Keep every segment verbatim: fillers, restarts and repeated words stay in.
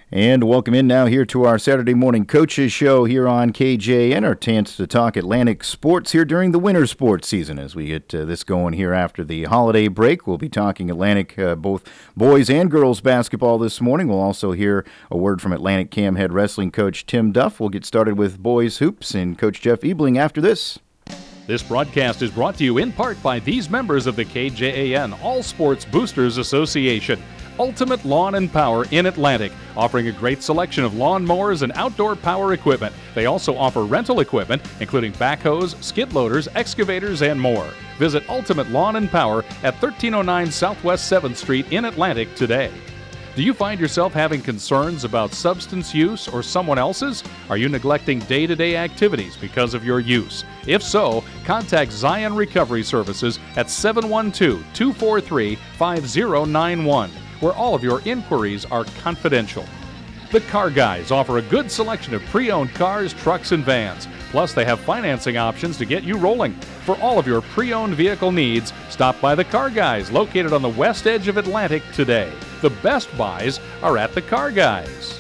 And welcome in now here to our Saturday morning coaches show here on K J N, our chance to talk Atlantic sports here during the winter sports season. As we get uh, this going here after the holiday break, we'll be talking Atlantic, uh, both boys and girls basketball this morning. We'll also hear a word from Atlantic Cam head wrestling coach Tim Duff. We'll get started with boys hoops and Coach Jeff Ebling after this. This broadcast is brought to you in part by these members of the K J A N All Sports Boosters Association. Ultimate Lawn and Power in Atlantic, offering a great selection of lawn mowers and outdoor power equipment. They also offer rental equipment, including backhoes, skid loaders, excavators, and more. Visit Ultimate Lawn and Power at thirteen oh nine Southwest seventh Street in Atlantic today. Do you find yourself having concerns about substance use or someone else's? Are you neglecting day-to-day activities because of your use? If so, contact Zion Recovery Services at seven one two, two four three, five zero nine one. where all of your inquiries are confidential. The Car Guys offer a good selection of pre-owned cars, trucks, and vans. Plus, they have financing options to get you rolling. For all of your pre-owned vehicle needs, stop by the Car Guys, located on the west edge of Atlantic today. The best buys are at the Car Guys.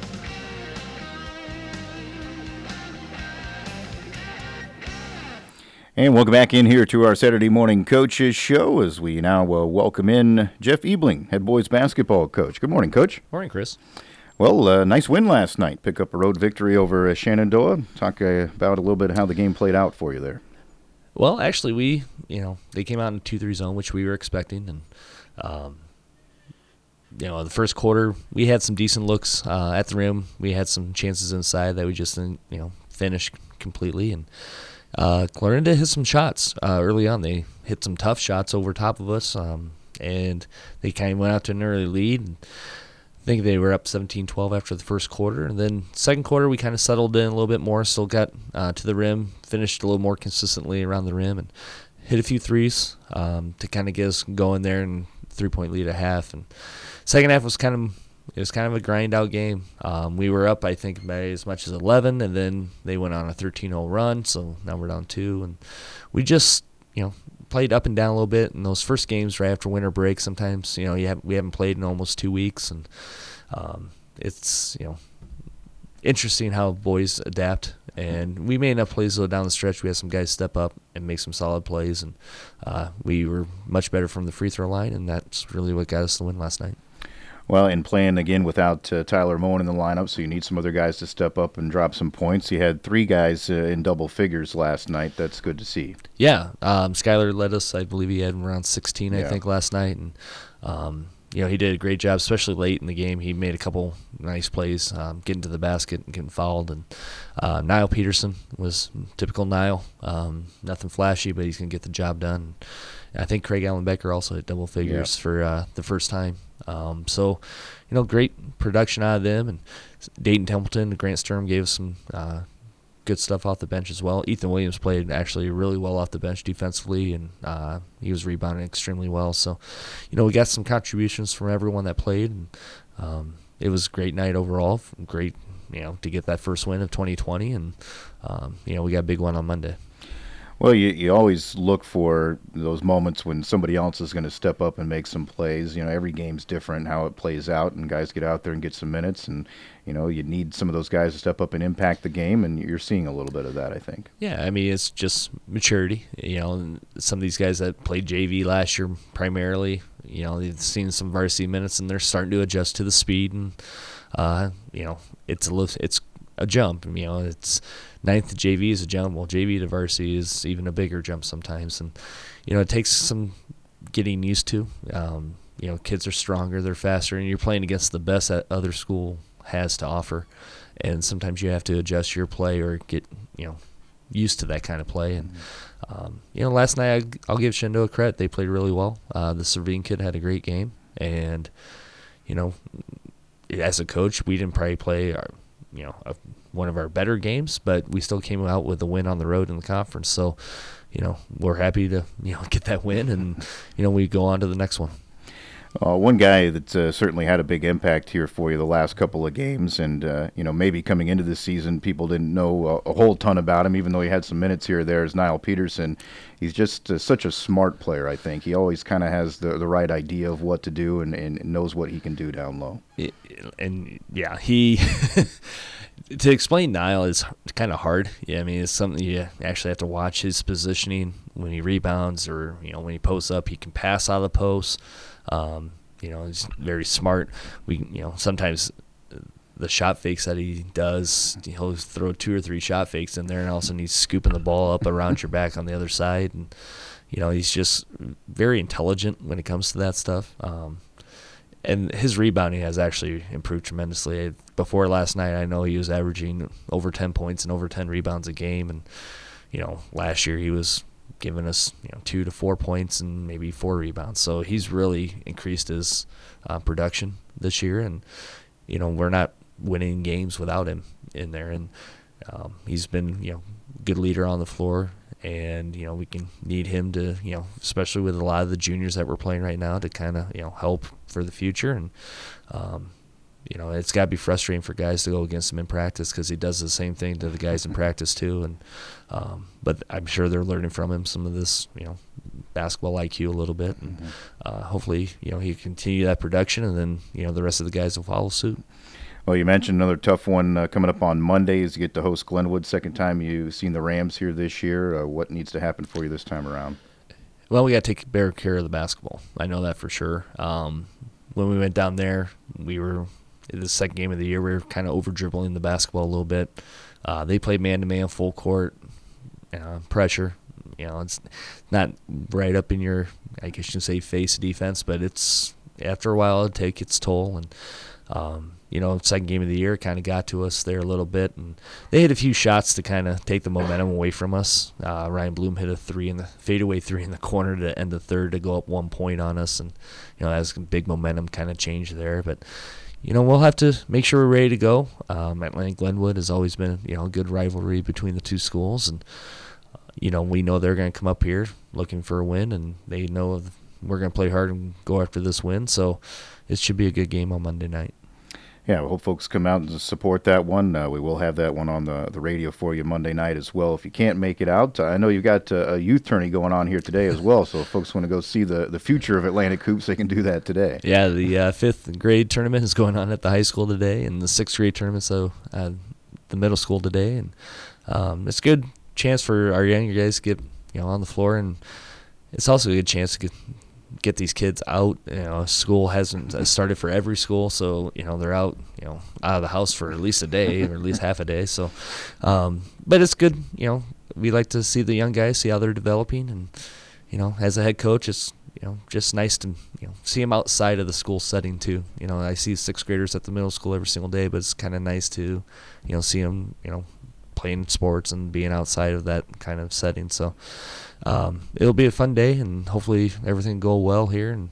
And welcome back in here to our Saturday morning coaches show as we now uh, welcome in Jeff Ebling, head boys basketball coach. Good morning, Coach. Morning, Chris. Well, uh, nice win last night. Pick up a road victory over uh, Shenandoah. Talk uh, about a little bit how the game played out for you there. Well, actually, we, you know, they came out in a two three zone, which we were expecting. And, um, you know, the first quarter, we had some decent looks uh, at the rim. We had some chances inside that we just didn't, you know, finish completely. And Uh, Clarinda hit some shots uh, early on. They hit some tough shots over top of us, um, and they kind of went out to an early lead. And I think they were up seventeen twelve after the first quarter. And then second quarter, we kind of settled in a little bit more, still got uh, to the rim, finished a little more consistently around the rim, and hit a few threes um, to kind of get us going there and three-point lead at half. And second half was kind of It was kind of a grind-out game. Um, we were up, I think, by as much as eleven, and then they went on a thirteen oh run, so now we're down two. And we just, you know, played up and down a little bit in those first games right after winter break. Sometimes, you know, you have, we haven't played in almost two weeks, and um, it's, you know, interesting how boys adapt. And we made enough plays, though, down the stretch. We had some guys step up and make some solid plays, and uh, we were much better from the free throw line, and that's really what got us the win last night. Well, and playing again without uh, Tyler Moen in the lineup, so you need some other guys to step up and drop some points. You had three guys uh, in double figures last night. That's good to see. Yeah, um, Skyler led us. I believe he had around sixteen, I yeah. think, last night. And, um, you know, he did a great job, especially late in the game. He made a couple nice plays, um, getting to the basket and getting fouled. And uh, Niall Peterson was typical Niall. Um, nothing flashy, but he's going to get the job done. And I think Craig Allen Becker also hit double figures yeah. for uh, the first time. Um, so, you know, great production out of them. And Dayton Templeton, Grant Sturm gave us some uh, good stuff off the bench as well. Ethan Williams played actually really well off the bench defensively, and uh, he was rebounding extremely well. So, you know, we got some contributions from everyone that played. And um, it was a great night overall. Great, you know, to get that first win of twenty twenty. And, um, you know, we got a big one on Monday. Well, you you always look for those moments when somebody else is going to step up and make some plays. You know, every game's different how it plays out, and guys get out there and get some minutes. And, you know, you need some of those guys to step up and impact the game, and you're seeing a little bit of that, I think. Yeah, I mean, it's just maturity. You know, some of these guys that played J V last year primarily, you know, they've seen some varsity minutes, and they're starting to adjust to the speed. And, uh, you know, it's a, it's a jump. You know, it's ninth to J V is a jump. Well, J V to varsity is even a bigger jump sometimes. And, you know, it takes some getting used to. Um, you know, kids are stronger, they're faster, and you're playing against the best that other school has to offer. And sometimes you have to adjust your play or get, you know, used to that kind of play. And, um, you know, last night I, I'll give Shenandoah credit. They played really well. Uh, the Servine kid had a great game. And, you know, as a coach, we didn't probably play our, you know, a, one of our better games, but we still came out with a win on the road in the conference. So, you know, we're happy to, you know, get that win, and, you know, we go on to the next one. Uh, one guy that's uh, certainly had a big impact here for you the last couple of games, and uh, you know maybe coming into this season, people didn't know a, a whole ton about him, even though he had some minutes here or there. Is Niall Peterson? He's just uh, such a smart player. I think he always kind of has the the right idea of what to do and, and knows what he can do down low. It, and yeah, he. To explain Niall is kind of hard. Yeah, I mean, it's something you actually have to watch his positioning when he rebounds, or you know when he posts up. He can pass out of the post. Um, you know, he's very smart. We, you know, sometimes the shot fakes that he does, he'll throw two or three shot fakes in there, and all of a sudden he's scooping the ball up around your back on the other side. And you know, he's just very intelligent when it comes to that stuff. Um, And his rebounding has actually improved tremendously. Before last night, I know he was averaging over ten points and over ten rebounds a game. And, you know, last year he was giving us, you know, two to four points and maybe four rebounds. So he's really increased his uh, production this year. And, you know, we're not winning games without him in there. And um, he's been, you know, good leader on the floor. And, you know, we can need him to, you know, especially with a lot of the juniors that we're playing right now, to kind of, you know, help for the future. And, um, you know, it's got to be frustrating for guys to go against him in practice, because he does the same thing to the guys in practice too. And um, but I'm sure they're learning from him some of this, you know, basketball I Q a little bit. And Mm-hmm. uh, hopefully, you know, he can continue that production, and then, you know, the rest of the guys will follow suit. Well, you mentioned another tough one uh, coming up on Monday as you get to host Glenwood. Second time you've seen the Rams here this year. Uh, what needs to happen for you this time around? Well, we got to take better care of the basketball. I know that for sure. Um, when we went down there, we were in the second game of the year. We were kind of over dribbling the basketball a little bit. Uh, they played man to man, full court, uh, pressure. You know, it's not right up in your, I guess you can say, face defense, but it's after a while it'll take its toll. And um, you know, second game of the year kind of got to us there a little bit, and they hit a few shots to kind of take the momentum away from us. Uh, Ryan Bloom hit a three in the fadeaway three in the corner to end the third to go up one point on us, and you know, that was a big momentum kind of change there. But you know, we'll have to make sure we're ready to go. Um, Atlantic Glenwood has always been, you know, a good rivalry between the two schools, and uh, you know, we know they're going to come up here looking for a win, and they know we're going to play hard and go after this win. So it should be a good game on Monday night. Yeah, we hope folks come out and support that one. Uh, we will have that one on the, the radio for you Monday night as well. If you can't make it out, uh, I know you've got uh, a youth tourney going on here today as well, so if folks want to go see the, the future of Atlantic Hoops, they can do that today. Yeah, the uh, fifth grade tournament is going on at the high school today, and the sixth grade tournament so at the middle school today. And um, it's a good chance for our younger guys to get, you know, on the floor, and it's also a good chance to get get these kids out. You know, school hasn't started for every school, so you know they're out, you know, out of the house for at least a day or at least half a day. So, um, but it's good. You know, we like to see the young guys, see how they're developing, and you know, as a head coach, it's you know just nice to you know see them outside of the school setting too. You know, I see sixth graders at the middle school every single day, but it's kind of nice to you know see them you know playing sports and being outside of that kind of setting. So. Um, it'll be a fun day, and hopefully everything will go well here. And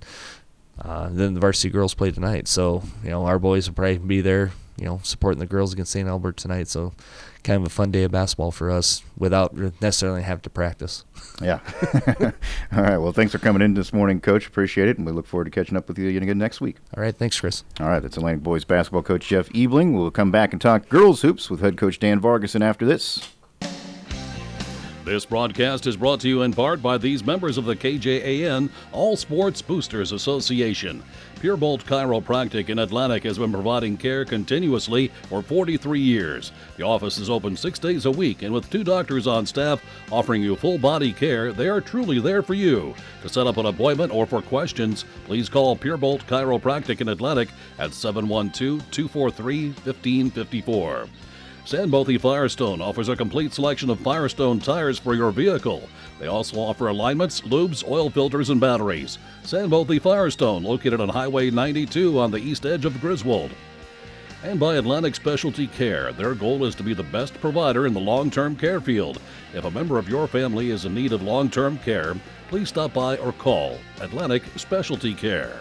uh, then the varsity girls play tonight, so you know our boys will probably be there, you know, supporting the girls against Saint Albert tonight. So kind of a fun day of basketball for us without necessarily having to practice. Yeah. All right. Well, thanks for coming in this morning, Coach. Appreciate it, and we look forward to catching up with you again next week. All right. Thanks, Chris. All right. That's Atlantic Boys basketball coach Jeff Ebling. We'll come back and talk girls hoops with head coach Dan Vargason after this. This broadcast is brought to you in part by these members of the K J A N All Sports Boosters Association. Purebolt Chiropractic in Atlantic has been providing care continuously for forty-three years. The office is open six days a week, and with two doctors on staff offering you full body care, they are truly there for you. To set up an appointment or for questions, please call Purebolt Chiropractic in Atlantic at seven one two, two four three, one five five four. Sandbothy Firestone offers a complete selection of Firestone tires for your vehicle. They also offer alignments, lubes, oil filters, and batteries. Sandbothy Firestone, located on Highway ninety-two on the east edge of Griswold. And by Atlantic Specialty Care. Their goal is to be the best provider in the long-term care field. If a member of your family is in need of long-term care, please stop by or call Atlantic Specialty Care.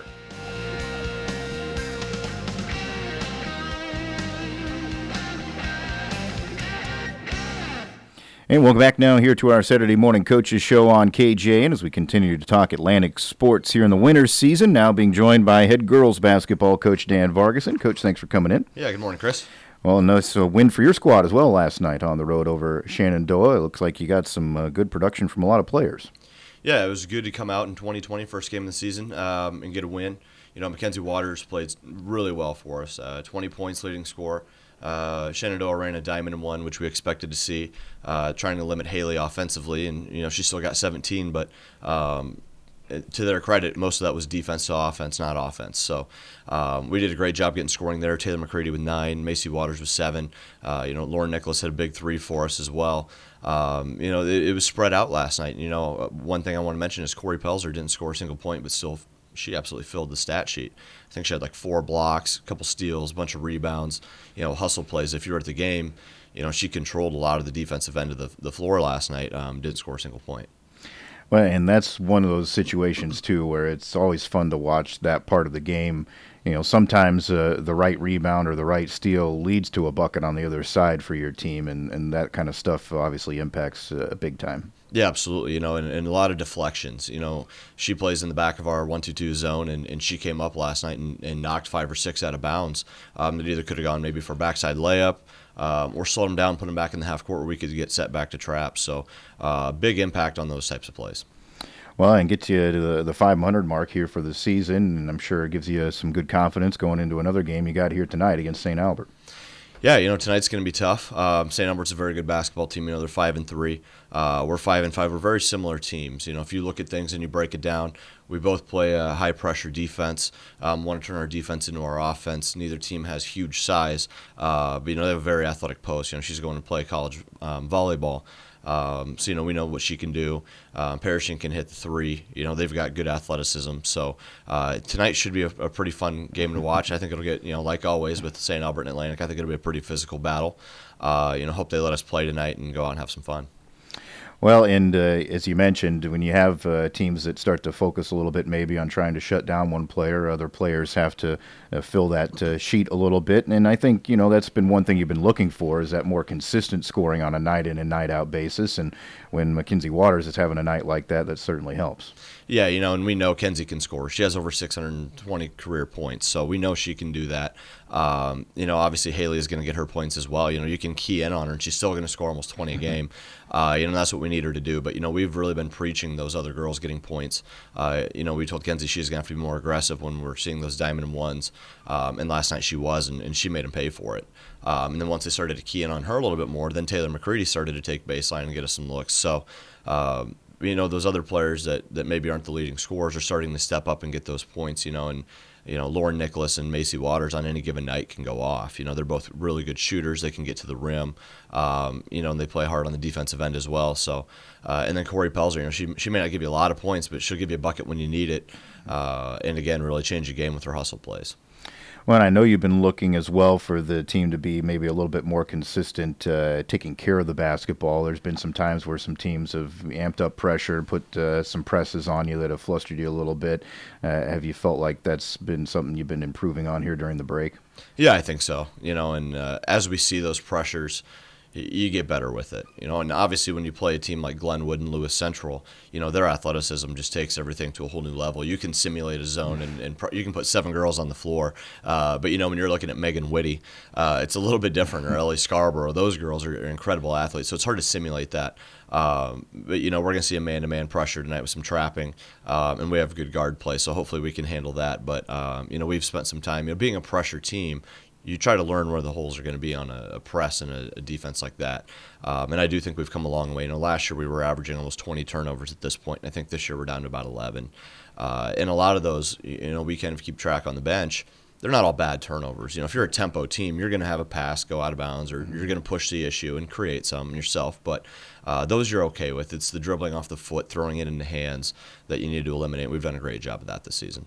And welcome back now here to our Saturday morning coaches show on K J A N as we continue to talk Atlantic sports here in the winter season. Now being joined by head girls basketball coach Dan Vargason. Coach, thanks for coming in. Yeah, good morning, Chris. Well, nice uh, win for your squad as well last night on the road over Shenandoah. It looks like you got some uh, good production from a lot of players. Yeah, it was good to come out in twenty twenty, first game of the season, um, and get a win. You know, Mackenzie Waters played really well for us. Uh, twenty points leading score. Uh, Shenandoah ran a diamond and one, which we expected to see, uh, trying to limit Haley offensively, and you know she still got seventeen. But um, to their credit, most of that was defense to offense, not offense. So um, we did a great job getting scoring there. Taylor McCready with nine, Macy Waters with seven. Uh, you know, Lauren Nicholas had a big three for us as well. Um, you know, it, it was spread out last night. You know, one thing I want to mention is Corey Pelzer didn't score a single point, but still. She absolutely filled the stat sheet. I think she had like four blocks, a couple steals, a bunch of rebounds, you know, hustle plays. If you were at the game, you know, she controlled a lot of the defensive end of the, the floor last night, um, didn't score a single point. Well, and that's one of those situations, too, where it's always fun to watch that part of the game. You know, sometimes uh, the right rebound or the right steal leads to a bucket on the other side for your team, and, and that kind of stuff obviously impacts uh, big time. Yeah, absolutely. You know, and, and a lot of deflections. You know, she plays in the back of our one two two zone, and, and she came up last night and, and knocked five or six out of bounds. Um, that either could have gone maybe for a backside layup um, or slowed them down, put them back in the half court where we could get set back to traps. So uh, big impact on those types of plays. Well, and get you to the, the five hundred mark here for the season, and I'm sure it gives you some good confidence going into another game you got here tonight against Saint Albert. Yeah, you know, tonight's going to be tough. Um, Saint Albert's a very good basketball team. You know, they're five and three. Uh, we're five and five. We're very similar teams. You know, if you look at things and you break it down, we both play a high pressure defense. Um, want to turn our defense into our offense. Neither team has huge size, uh, but you know they have a very athletic post. You know, she's going to play college um, volleyball. Um, so, you know, we know what she can do. Um, Parishing can hit the three. You know, they've got good athleticism. So uh, tonight should be a, a pretty fun game to watch. I think it'll get, you know, like always with Saint Albert and Atlantic, I think it'll be a pretty physical battle. Uh, you know, hope they let us play tonight and go out and have some fun. Well, and uh, as you mentioned, when you have uh, teams that start to focus a little bit maybe on trying to shut down one player, other players have to uh, fill that uh, sheet a little bit. And I think, you know, that's been one thing you've been looking for is that more consistent scoring on a night-in and night-out basis. And when Mackenzie Waters is having a night like that, that certainly helps. Yeah, you know, and we know Kenzie can score. She has over six hundred twenty career points, so we know she can do that. Um, you know, obviously Haley is going to get her points as well. You know, you can key in on her, and she's still going to score almost twenty a game. Uh, you know, that's what we need her to do. But, you know, we've really been preaching those other girls getting points. Uh, you know, we told Kenzie she's going to have to be more aggressive when we're seeing those diamond and ones. Um, and last night she was, and, and she made them pay for it. Um, and then once they started to key in on her a little bit more, then Taylor McCready started to take baseline and get us some looks. So, um, you know, those other players that, that maybe aren't the leading scorers are starting to step up and get those points, you know, and, you know, Lauren Nicholas and Macy Waters on any given night can go off. You know, they're both really good shooters. They can get to the rim, um, you know, and they play hard on the defensive end as well. So, uh, and then Corey Pelzer, you know, she, she may not give you a lot of points, but she'll give you a bucket when you need it. Uh, and, again, really change the game with her hustle plays. Well, I know you've been looking as well for the team to be maybe a little bit more consistent, uh, taking care of the basketball. There's been some times where some teams have amped up pressure, put uh, some presses on you that have flustered you a little bit. Uh, have you felt like that's been something you've been improving on here during the break? Yeah, I think so. You know, and uh, as we see those pressures, you get better with it, you know, and obviously when you play a team like Glenwood and Lewis Central, you know, their athleticism just takes everything to a whole new level. You can simulate a zone and, and pro- you can put seven girls on the floor, uh, but, you know, when you're looking at Megan Whitty, uh, it's a little bit different, or Ellie Scarborough. Those girls are, are incredible athletes, so it's hard to simulate that. Um, but, you know, we're going to see a man-to-man pressure tonight with some trapping, um, and we have good guard play, so hopefully we can handle that. But, um, you know, we've spent some time, you know, being a pressure team, you try to learn where the holes are going to be on a, a press and a, a defense like that. Um, and I do think we've come a long way. You know, last year we were averaging almost twenty turnovers at this point, and I think this year we're down to about eleven. Uh, and a lot of those, you know, we kind of keep track on the bench. They're not all bad turnovers. You know, if you're a tempo team, you're going to have a pass go out of bounds, or you're going to push the issue and create some yourself. But uh, those you're okay with. It's the dribbling off the foot, throwing it into hands that you need to eliminate. We've done a great job of that this season.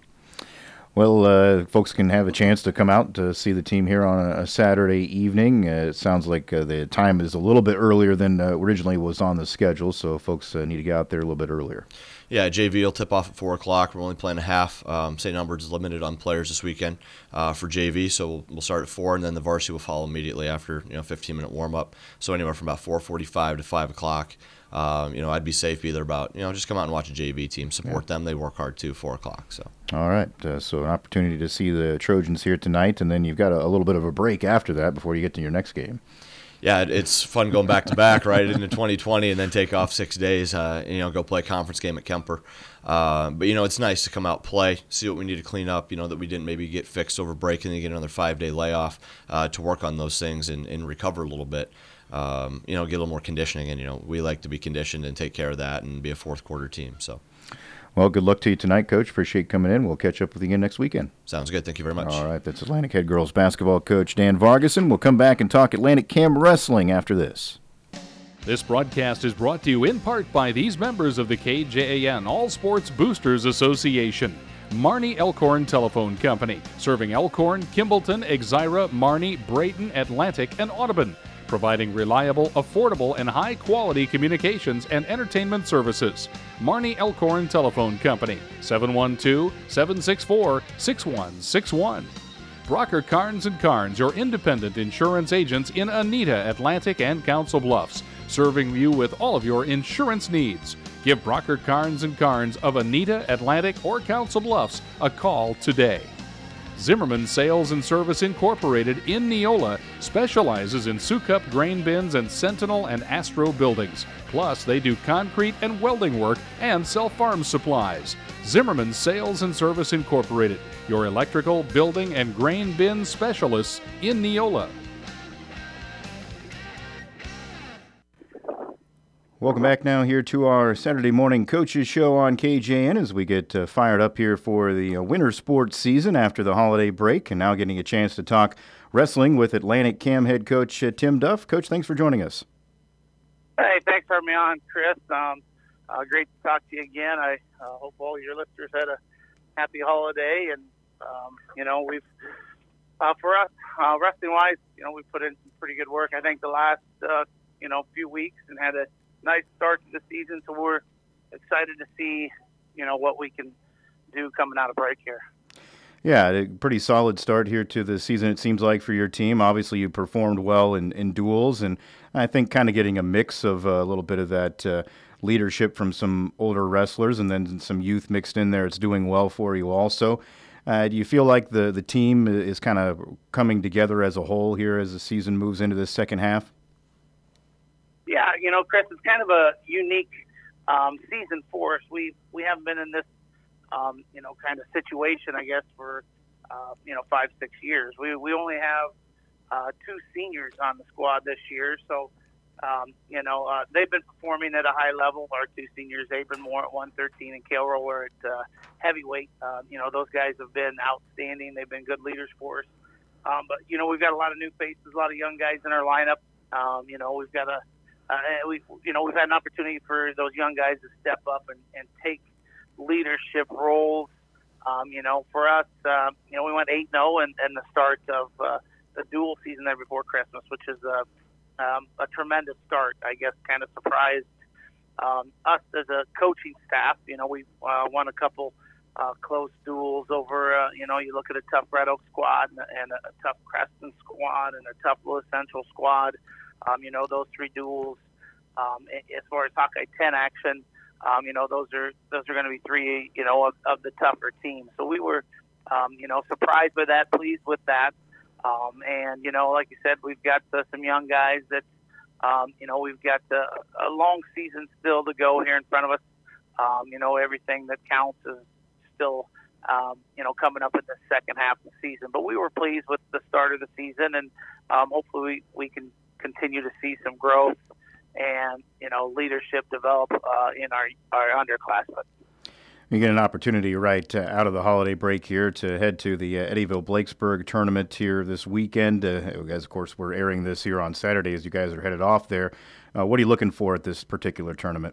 Well, uh, folks can have a chance to come out to see the team here on a, a Saturday evening. Uh, it sounds like uh, the time is a little bit earlier than uh, originally was on the schedule, so folks uh, need to get out there a little bit earlier. Yeah, J V will tip off at four o'clock. We're only playing a half. Um, Saint Albert is limited on players this weekend uh, for J V, so we'll, we'll start at four, and then the varsity will follow immediately after you know fifteen-minute warm-up. So anywhere from about four forty-five to five o'clock. Um, you know, I'd be safe either about, you know, just come out and watch a J V team, support yeah. them. They work hard too, four o'clock. So. All right, uh, so an opportunity to see the Trojans here tonight, and then you've got a, a little bit of a break after that before you get to your next game. Yeah, it's fun going back to back, right, into twenty twenty and then take off six days, uh, you know, go play a conference game at Kemper. Uh, but, you know, it's nice to come out, play, see what we need to clean up, you know, that we didn't maybe get fixed over break and then get another five-day layoff uh, to work on those things and, and recover a little bit. Um, you know, get a little more conditioning. And, you know, we like to be conditioned and take care of that and be a fourth-quarter team. So, well, good luck to you tonight, Coach. Appreciate coming in. We'll catch up with you again next weekend. Sounds good. Thank you very much. All right, that's Atlantic head girls basketball coach Dan Vargason. We'll come back and talk Atlantic Cam Wrestling after this. This broadcast is brought to you in part by these members of the K J A N All Sports Boosters Association. Marnie Elkhorn Telephone Company, serving Elkhorn, Kimballton, Exira, Marnie, Brayton, Atlantic, and Audubon, providing reliable, affordable, and high-quality communications and entertainment services. Marnie Elkhorn Telephone Company, seven one two, seven six four, six one six one. Brocker Carnes and Carnes, your independent insurance agents in Anita, Atlantic, and Council Bluffs, serving you with all of your insurance needs. Give Brocker Carnes and Carnes of Anita, Atlantic, or Council Bluffs a call today. Zimmerman Sales and Service Incorporated in Neola specializes in Sukup grain bins and Sentinel and Astro buildings. Plus, they do concrete and welding work and sell farm supplies. Zimmerman Sales and Service Incorporated, your electrical, building, and grain bin specialists in Neola. Welcome back now here to our Saturday morning coaches show on K J N as we get uh, fired up here for the uh, winter sports season after the holiday break, and now getting a chance to talk wrestling with Atlantic Cam head coach uh, Tim Duff. Coach, thanks for joining us. Hey, thanks for having me on, Chris. Um, uh, great to talk to you again. I uh, hope all your listeners had a happy holiday, and um, you know we've uh, for us uh, wrestling-wise, you know we've put in some pretty good work. I think the last uh, you know few weeks and had a nice start to the season, so we're excited to see, you know, what we can do coming out of break here. Yeah, a pretty solid start here to the season, it seems like, for your team. Obviously, you performed well in, in duels, and I think kind of getting a mix of uh, a little bit of that uh, leadership from some older wrestlers and then some youth mixed in there. It's doing well for you also. Uh, do you feel like the, the team is kind of coming together as a whole here as the season moves into the second half? Yeah, you know, Chris, it's kind of a unique um, season for us. We we haven't been in this, um, you know, kind of situation, I guess, for, uh, you know, five, six years. We we only have uh, two seniors on the squad this year. So, um, you know, uh, they've been performing at a high level. Our two seniors, Abram Moore at one thirteen and Cale Rower at uh, heavyweight. Uh, you know, those guys have been outstanding. They've been good leaders for us. Um, but, you know, we've got a lot of new faces, a lot of young guys in our lineup. Um, you know, we've got a Uh, we, you know, we've had an opportunity for those young guys to step up and, and take leadership roles. Um, you know, for us, uh, you know, we went eight and oh and the start of uh, the dual season there before Christmas, which is a, um, a tremendous start. I guess kind of surprised um, us as a coaching staff. You know, we uh, won a couple uh, close duels over. Uh, you know, you look at a tough Red Oak squad and, and a, a tough Creston squad and a tough Lewis Central squad. Um, you know, those three duels, um, as far as Hawkeye ten action, um, you know, those are those are going to be three, you know, of, of the tougher teams. So we were, um, you know, surprised by that, pleased with that. Um, and, you know, like you said, we've got uh, some young guys that, um, you know, we've got uh, a long season still to go here in front of us. Um, you know, everything that counts is still, um, you know, coming up in the second half of the season. But we were pleased with the start of the season, and um, hopefully we, we can continue to see some growth and, you know, leadership develop uh, in our, our underclassmen. You get an opportunity right uh, out of the holiday break here to head to the uh, Eddyville Blakesburg tournament here this weekend. Uh, as, of course, we're airing this here on Saturday as you guys are headed off there. Uh, what are you looking for at this particular tournament?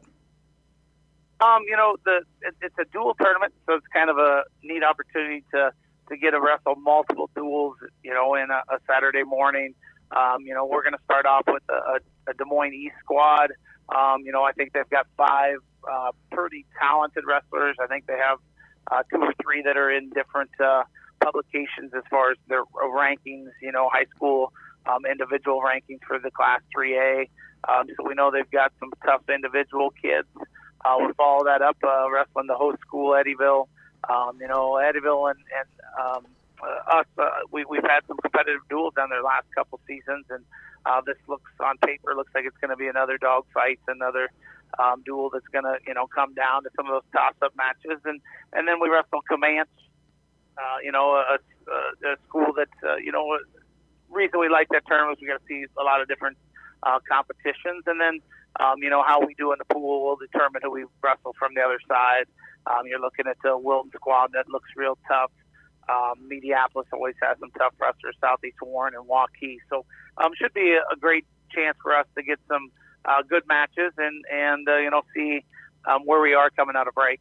Um, you know, the it, it's a dual tournament, so it's kind of a neat opportunity to, to get to wrestle multiple duels, you know, in a, a Saturday morning. Um, you know, we're going to start off with a, a Des Moines East squad Um, you know, I think they've got five uh, pretty talented wrestlers. I think they have uh, two or three that are in different uh, publications as far as their rankings, you know, high school um, individual rankings for the Class three A. Um, so we know they've got some tough individual kids. Uh, we'll follow that up, uh, wrestling the host school, Eddyville. Um, you know, Eddyville and, and um, uh, us, uh, we, we've had some competitive duels down their last couple seasons, and uh, this looks on paper looks like it's going to be another dog fight, another um, duel that's going to, you know, come down to some of those toss-up matches. And, and then we wrestle Comanche, uh, you know, a, a, a school that, uh, you know, reason we like that tournament is we got to see a lot of different uh, competitions. And then, um, you know, how we do in the pool will determine who we wrestle from the other side. Um, you're looking at the Wilton squad that looks real tough. Um, Mediapolis always has some tough wrestlers, Southeast Warren and Waukee. So um, should be a, a great chance for us to get some uh, good matches and, and uh, you know, see um, where we are coming out of break.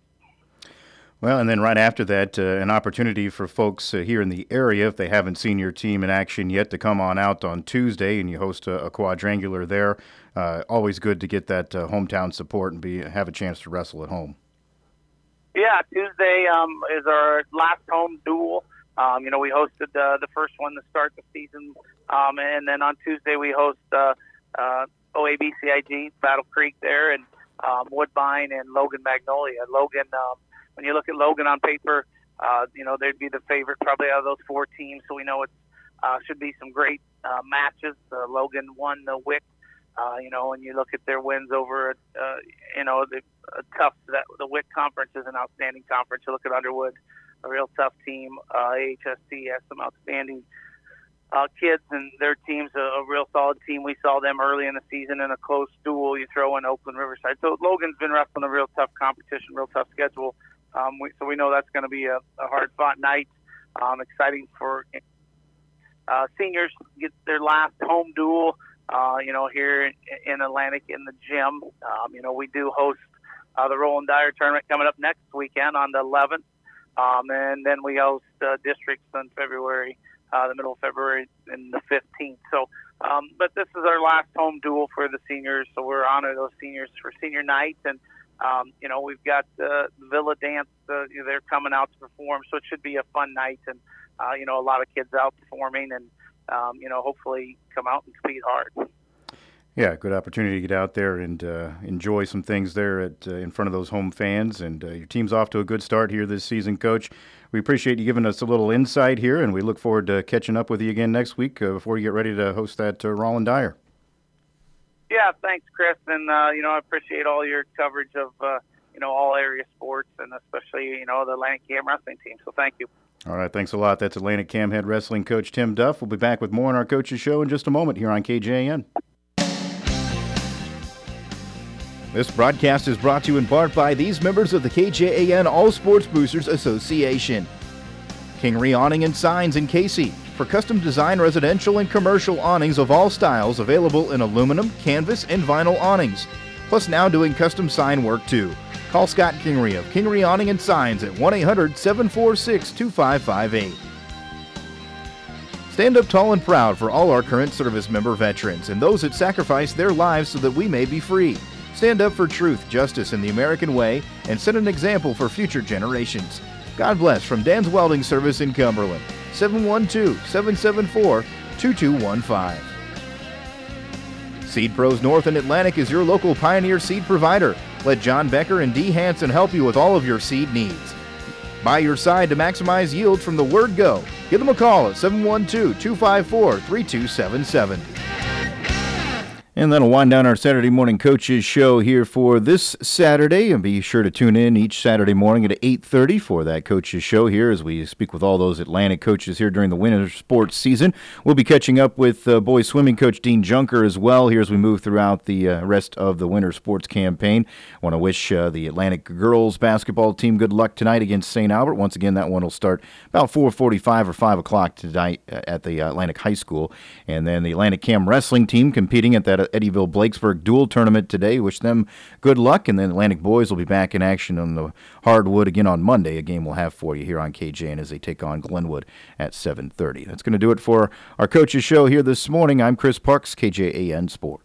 Well, and then right after that, uh, an opportunity for folks uh, here in the area, if they haven't seen your team in action yet, to come on out on Tuesday, and you host a, a quadrangular there. Uh, always good to get that uh, hometown support and be have a chance to wrestle at home. Yeah, Tuesday um, is our last home duel. Um, you know, we hosted uh, the first one to start the season, um, and then on Tuesday we host uh, uh, O A B C I G, Battle Creek there, and um, Woodbine and Logan Magnolia. Logan, um, when you look at Logan on paper, uh, you know, they'd be the favorite probably out of those four teams, so we know it uh, should be some great uh, matches. Uh, Logan won the W I C. Uh, you know, when you look at their wins over, uh, you know, the uh, tough, that the W I C conference is an outstanding conference. You look at Underwood, a real tough team. Uh, A H S T has some outstanding uh, kids, and their team's a, a real solid team. We saw them early in the season in a close duel. You throw in Oakland Riverside. So Logan's been wrestling a real tough competition, real tough schedule. Um, we, so we know that's going to be a, a hard-fought night. Um, exciting for uh, seniors to get their last home duel. Uh, you know, here in, in Atlantic in the gym. Um, you know, we do host uh, the Roland Dyer tournament coming up next weekend on the eleventh. Um, and then we host uh, districts in February, uh, the middle of February and the fifteenth. So, um, but this is our last home duel for the seniors. So we're honoring those seniors for senior night. And, um, you know, we've got uh, Villa Dance. Uh, they're coming out to perform. So it should be a fun night. And, uh, you know, a lot of kids out performing and, Um, you know, hopefully come out and compete hard. Yeah, good opportunity to get out there and uh, enjoy some things there at uh, in front of those home fans. And uh, your team's off to a good start here this season, Coach. We appreciate you giving us a little insight here, and we look forward to catching up with you again next week uh, before you get ready to host that uh, Roland Dyer. Yeah, thanks, Chris. And, uh, you know, I appreciate all your coverage of, uh, you know, all area sports and especially, you know, the Atlantic Cam wrestling team. So thank you. All right, thanks a lot. That's Atlantic Cam head wrestling coach Tim Duff. We'll be back with more on our Coaches Show in just a moment here on K J A N. This broadcast is brought to you in part by these members of the K J A N All Sports Boosters Association. Kingery Awning and Signs in Casey for custom design residential and commercial awnings of all styles available in aluminum, canvas, and vinyl awnings. Plus now doing custom sign work too. Call Scott Kingery of Kingery Awning and Signs at one eight hundred, seven four six, two five five eight. Stand up tall and proud for all our current service member veterans and those that sacrifice their lives so that we may be free. Stand up for truth, justice, and the American way, and set an example for future generations. God bless from Dan's Welding Service in Cumberland. seven one two, seven seven four, two two one five. Seed Pros North and Atlantic is your local Pioneer seed provider. Let John Becker and Dee Hansen help you with all of your seed needs. By your side to maximize yield from the word go. Give them a call at seven one two, two five four, three two seven seven. And that'll wind down our Saturday morning coaches show here for this Saturday. And be sure to tune in each Saturday morning at eight thirty for that coaches show here as we speak with all those Atlantic coaches here during the winter sports season. We'll be catching up with uh, boys swimming coach Dean Junker as well here as we move throughout the uh, rest of the winter sports campaign. I want to wish uh, the Atlantic girls basketball team good luck tonight against Saint Albert. Once again, that one will start about four forty-five or five o'clock tonight at the Atlantic High School. And then the Atlantic Cam wrestling team competing at that Eddyville-Blakesburg dual tournament today. Wish them good luck, and then Atlantic boys will be back in action on the hardwood again on Monday, a game we'll have for you here on K J N as they take on Glenwood at seven thirty. That's going to do it for our coaches show here this morning. I'm Chris Parks, K J A N Sports.